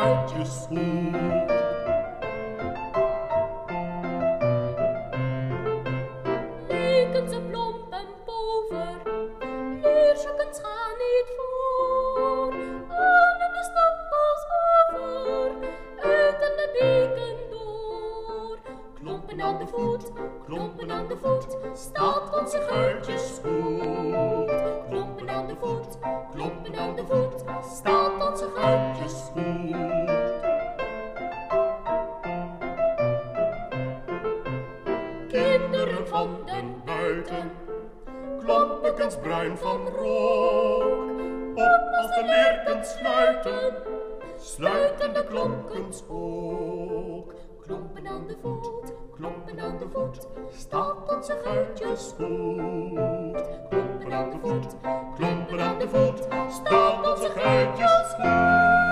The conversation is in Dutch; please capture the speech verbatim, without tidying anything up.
guitjes goed. Leken ze plomp en pover, leerstukens gaan niet voor. Aan de stappels over, uit en de beken door. Klompen aan de voet, klompen aan de voet, staat onze guitjes goed. Klompen aan de voet, klompen aan de voet, staat onze guitjes goed. Kinderen van den buiten, Klompekens bruin van rook, op als de leerkens sluiten, sluiten de klompkens ook. klompen aan de voet, Klompen aan de voet, staat onze guitjes goed. Klompen aan de voet, klompen aan de voet, staat onze guitjes goed.